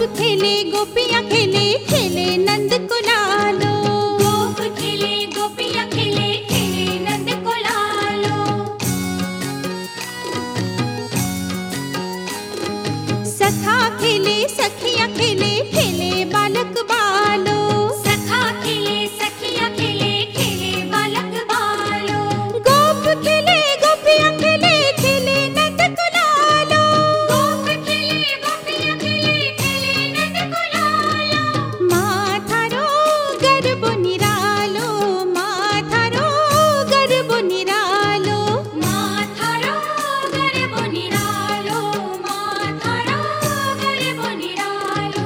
खेले गोपियाँ खेले खेले नंद को लालो। गोप खेले गोपियाँ खेले खेले नंद को लालो। सखा खेले सखियाँ खेले खेले बालक बालो। सखा खेले सखियाँ खेले खेले बालक बालो। गोप खेले गोपियाँ खेले खेले नंद को लालो। गोप खेले गोपियाँ खेले खेले नंद को लालो। माथारो गर्बो निरालो माथारो गर्बो निरालो। माथारो गर्बो निरालो माथारो गर्बो निरालो।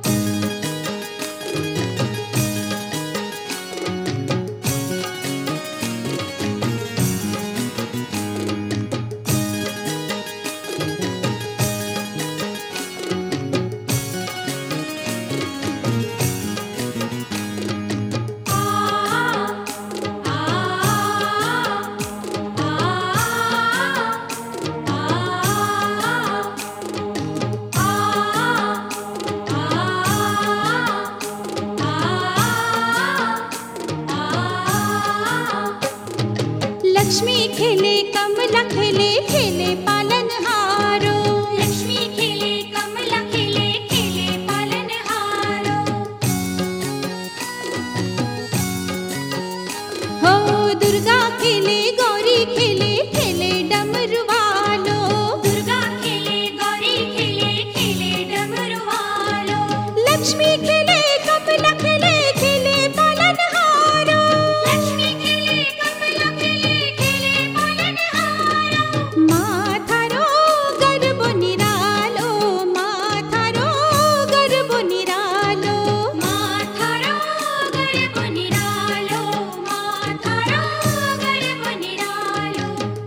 लक्ष्मी खेले कमला खेले खेले पालनहारो। लक्ष्मी खेले कमला खेले खेले पालनहारो। हो दुर्गा खेले गौरी खेले खेले डमरू वालो। दुर्गा खेले गौरी खेले खेले डमरू वालो। लक्ष्मी खेले कमला खेले खेले पालनहारो। लक्ष्मी खेले कमला खेले खेले पालनहारो। माथारो गर्बो निरालो माथारो गर्बो निरालो। माथारो गर्बो निरालो माथारो गर्बो निरालो।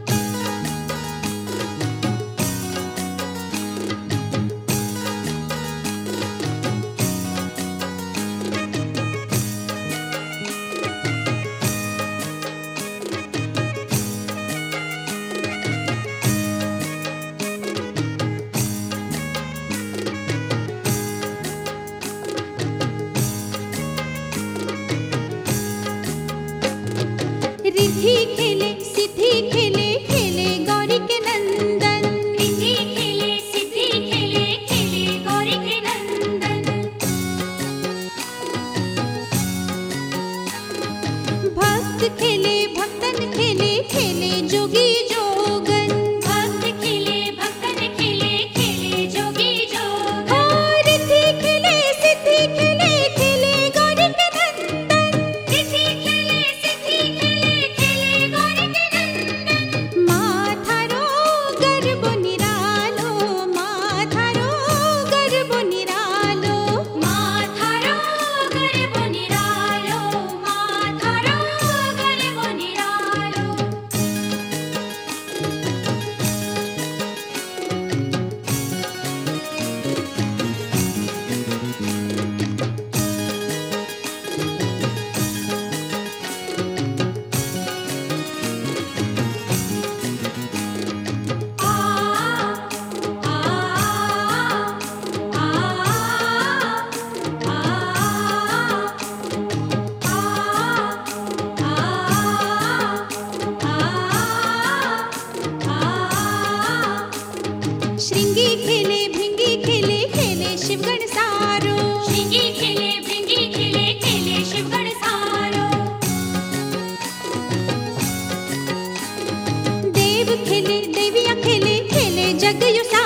रिद्धि खेले सिद्धि खेले खेले गौरी के नंदन। रिद्धि खेले सिद्धि खेले खेले गौरी के नंदन। भक्त खेले भक्तन खेले खेले जोगी जोगन। भक्त खेले भक्तन खेले खेले जोगी जोगन। हो रिद्धि खेले सिद्धि खेले खेले गौरी के नंदन। रिद्धि खेले सिद्धि खेले खेले गौरी के नंदन। माथारो गर्बो निरालो माथारो गर्बो निरालो। माथारो गर्बो निरालो माथारो गर्बो निरालो। श्रृंगी खेले भृंगी खेले खेले शिवगण सारो। श्रृंगी खेले भृंगी खेले खेले शिवगण सारो। देव खेले देवियाँ खेले खेले जग